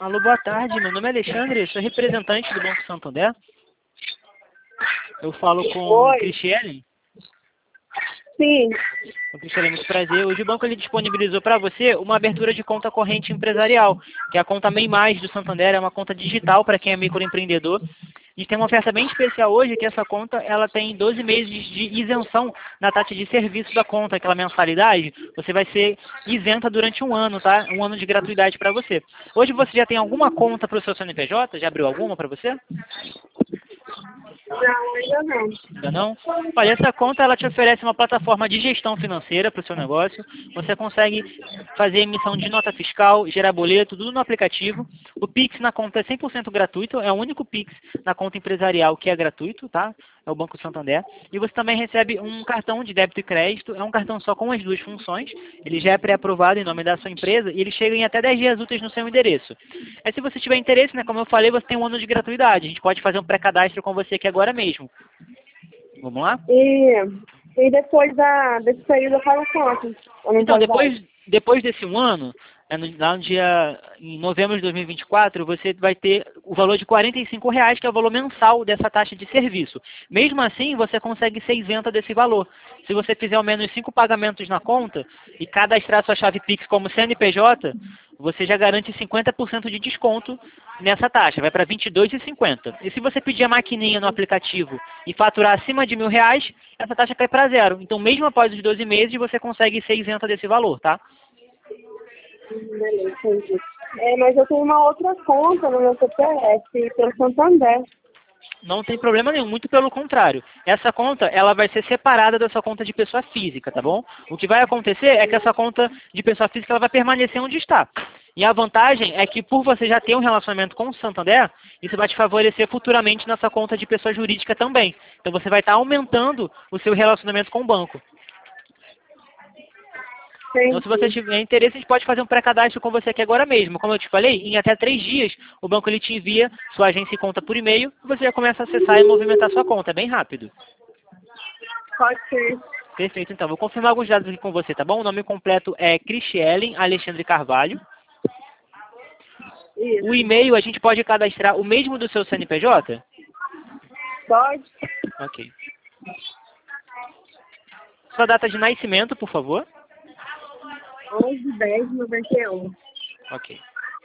Alô, boa tarde. Meu nome é Alexandre, sou representante do Banco Santander. Eu falo com Oi. Cristiane. Sim. Cristiane, muito prazer. Hoje o banco ele disponibilizou para você uma abertura de conta corrente empresarial, que é a conta MEI Mais do Santander, é uma conta digital para quem é microempreendedor. A gente tem uma oferta bem especial hoje, que essa conta ela tem 12 meses de isenção na taxa de serviço da conta, aquela mensalidade. Você vai ser isenta durante um ano, tá? Um ano de gratuidade para você. Hoje você já tem alguma conta para o seu CNPJ? Já abriu alguma para você? Não, ainda não. Ainda não? Olha, essa conta ela te oferece uma plataforma de gestão financeira para o seu negócio. Você consegue fazer emissão de nota fiscal, gerar boleto, tudo no aplicativo. O Pix na conta é 100% gratuito, é o único Pix na conta empresarial que é gratuito, tá? É o Banco Santander. E você também recebe um cartão de débito e crédito, é um cartão só com as duas funções. Ele já é pré-aprovado em nome da sua empresa e ele chega em até 10 dias úteis no seu endereço. Aí se você tiver interesse, né, como eu falei, você tem um ano de gratuidade. A gente pode fazer um pré-cadastro com você aqui agora mesmo. Vamos lá? E depois desse período eu falo quanto? Eu não Então, posso dar. depois desse um ano, lá no dia, em novembro de 2024, você vai ter o valor de R$ 45, que é o valor mensal dessa taxa de serviço. Mesmo assim, você consegue ser isenta desse valor. Se você fizer ao menos 5 pagamentos na conta e cadastrar sua chave Pix como CNPJ, você já garante 50% de desconto nessa taxa, vai para R$ 22,50. E se você pedir a maquininha no aplicativo e faturar acima de R$ 1.000, essa taxa cai para zero. Então, mesmo após os 12 meses, você consegue ser isenta desse valor, tá? Beleza, entendi. Mas eu tenho uma outra conta no meu CPF, pelo Santander. Não tem problema nenhum, muito pelo contrário. Essa conta, ela vai ser separada da sua conta de pessoa física, tá bom? O que vai acontecer é que essa conta de pessoa física ela vai permanecer onde está. E a vantagem é que por você já ter um relacionamento com o Santander, isso vai te favorecer futuramente nessa conta de pessoa jurídica também. Então você vai estar aumentando o seu relacionamento com o banco. Então, se você Entendi. tiver interesse, a gente pode fazer um pré-cadastro com você aqui agora mesmo. Como eu te falei, em até 3 dias, o banco ele te envia sua agência e conta por e-mail e você já começa a acessar e movimentar sua conta. É bem rápido. Pode ser. Perfeito, então. Vou confirmar alguns dados aqui com você, tá bom? O nome completo é Cristielen Alexandre Carvalho. O Isso. e-mail a gente pode cadastrar o mesmo do seu CNPJ? Pode? Ok. Sua data de nascimento, por favor. 11/10/91. Ok.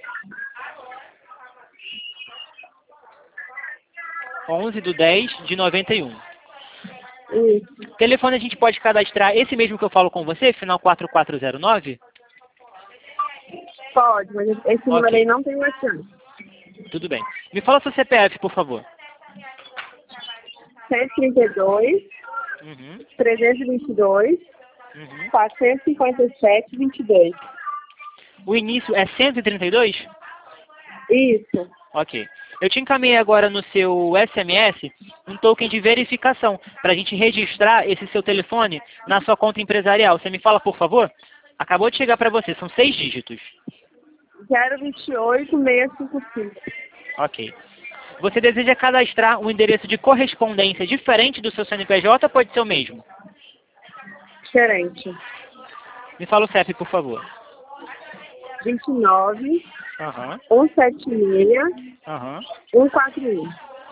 11/10/91. Isso. Telefone a gente pode cadastrar esse mesmo que eu falo com você, final 4409? Pode, mas esse número Ok, aí não tem WhatsApp. tudo bem. Me fala seu CPF, por favor. 132, Uhum, 322, uhum. 457, 22. O início é 132? Isso. Ok. Eu te encaminhei agora no seu SMS um token de verificação para a gente registrar esse seu telefone na sua conta empresarial. Você me fala, por favor? Acabou de chegar para você, são 6 dígitos. 028-655. Ok. Você deseja cadastrar um endereço de correspondência diferente do seu CNPJ ou pode ser o mesmo? Diferente. Me fala o CEP, por favor. 29, Aham, 176, aham. 141.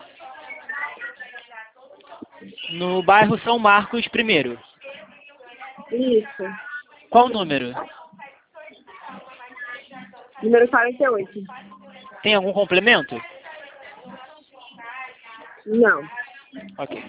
No bairro São Marcos, primeiro. Isso. Qual o número? Número 48. Tem algum complemento? Não. Ok.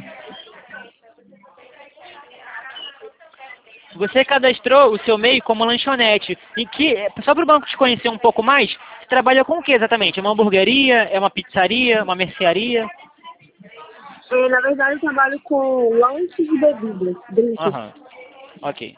Você cadastrou o seu MEI como lanchonete. E que, só para o banco te conhecer um pouco mais, você trabalha com o que exatamente? É uma hamburgueria? É uma pizzaria? Uma mercearia? Na verdade, eu trabalho com lanches e bebidas. Drinks. Aham. Ok.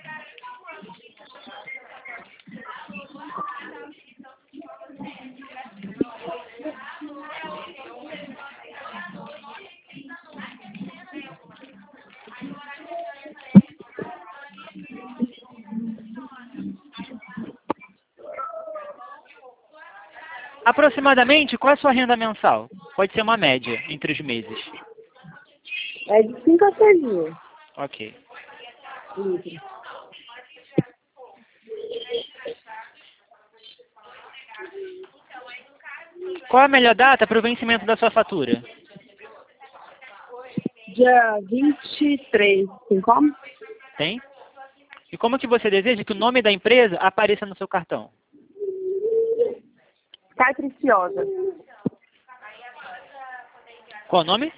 Aproximadamente, qual é a sua renda mensal? Pode ser uma média entre os meses. É de 5 a 6 mil. Ok. Livre. Qual a melhor data para o vencimento da sua fatura? Dia 23, tem como? Tem? E como que você deseja que o nome da empresa apareça no seu cartão? Capriciosa. Qual o nome?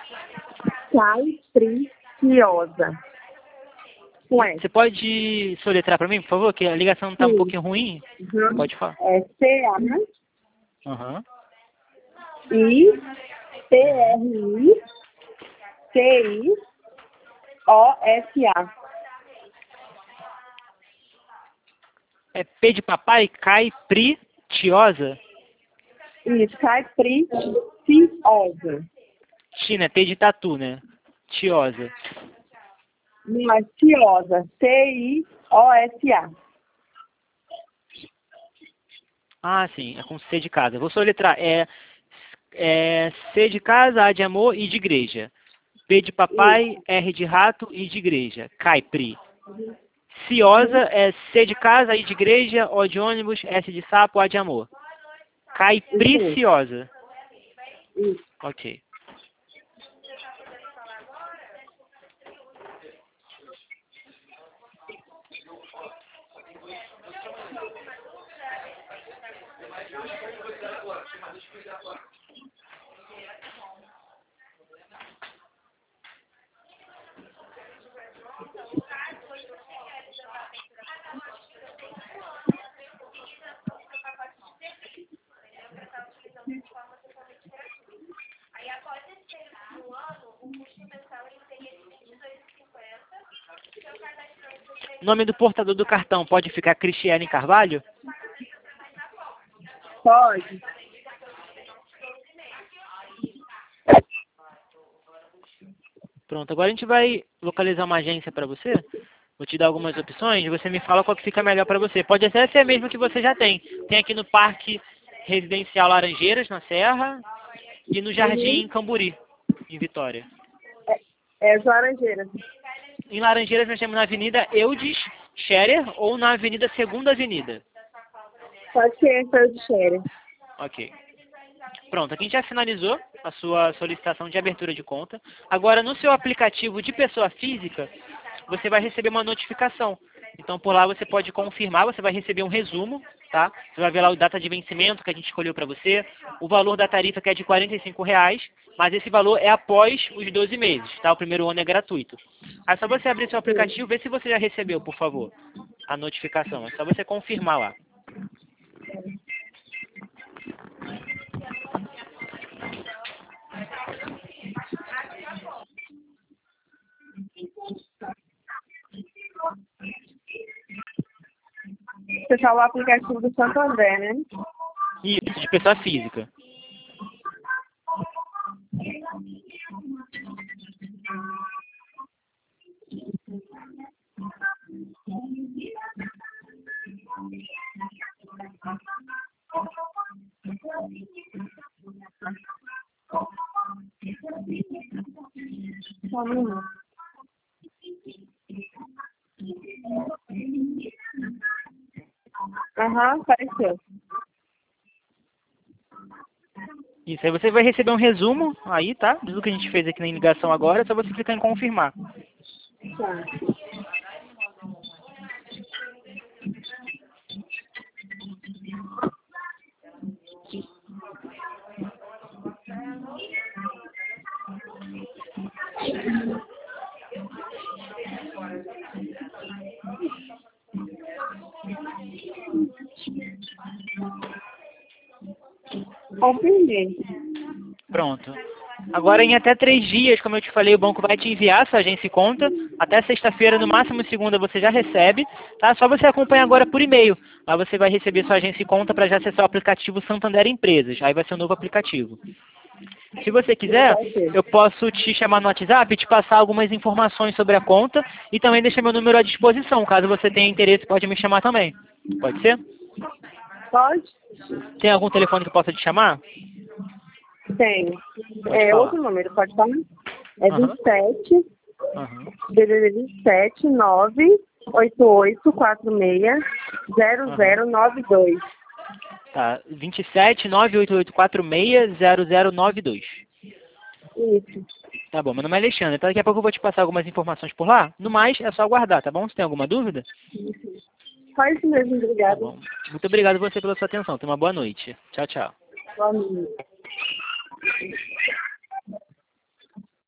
Capriciosa. Com S. Você pode soletrar para mim, por favor? Que a ligação está um Sim. pouquinho ruim. Uhum. Pode falar. É C-A, Aham. I-P-R-I-C-I-O-S-A. É P de papai, caipritiosa. Isso, capriciosa. T, né? T de tatu, né? Tiosa. Não, é ciosa. C-I-O-S-A. Ah, sim. É com C de casa. Vou soletrar. É C de casa, A de amor, I de igreja. P de papai, R de rato, I de igreja. Caipri. Ciosa é C de casa, I de igreja, O de ônibus, S de sapo, A de amor. Caipreciosa. Isso. Ok. O nome do portador do cartão pode ficar Cristiane Carvalho? Pode. Pronto, agora a gente vai localizar uma agência para você. Vou te dar algumas opções e você me fala qual que fica melhor para você. Pode até ser a mesma que você já tem. Tem aqui no Parque Residencial Laranjeiras, na Serra, e no Jardim Camburi, em Vitória. É as Laranjeiras. Em Laranjeiras nós temos na Avenida Eudes Scherer ou na Avenida Segunda Avenida. Pode ser essa de Xéria. Ok. Pronto, aqui a gente já finalizou a sua solicitação de abertura de conta. Agora, no seu aplicativo de pessoa física, você vai receber uma notificação. Então, por lá você pode confirmar, você vai receber um resumo, tá? Você vai ver lá a data de vencimento que a gente escolheu para você, o valor da tarifa que é de R$ 45,00, mas esse valor é após os 12 meses, tá? O primeiro ano é gratuito. Aí é só você abrir seu aplicativo, ver se você já recebeu, por favor, a notificação. É só você confirmar lá. Você falou o aplicativo do Santander, né? Isso, de pessoa física. Só um minuto. Aham, apareceu. Isso, aí você vai receber um resumo aí, tá? Do que a gente fez aqui na ligação agora, é só você clicar em confirmar. Tá. Confirmei. Pronto. Agora, em até 3 dias, como eu te falei, o banco vai te enviar sua agência e conta. Até sexta-feira, no máximo segunda, você já recebe. Tá? Só você acompanha agora por e-mail. Lá você vai receber sua agência e conta para já acessar o aplicativo Santander Empresas. Aí vai ser um novo aplicativo. Se você quiser, eu posso te chamar no WhatsApp e te passar algumas informações sobre a conta e também deixar meu número à disposição. Caso você tenha interesse, pode me chamar também. Pode ser? Pode? Tem algum telefone que eu possa te chamar? Tenho. Pode É falar. outro número, pode falar? É Aham. 27, Aham. DDD 27 98846 0092. Tá, 27988460092. Isso. Tá bom, meu nome é Alexandre, então daqui a pouco eu vou te passar algumas informações por lá. No mais, é só aguardar, tá bom? Se tem alguma dúvida? Só isso mesmo, Tá obrigada. bom. Muito obrigado você pela sua atenção. Tenha uma boa noite. Tchau, tchau. Boa noite.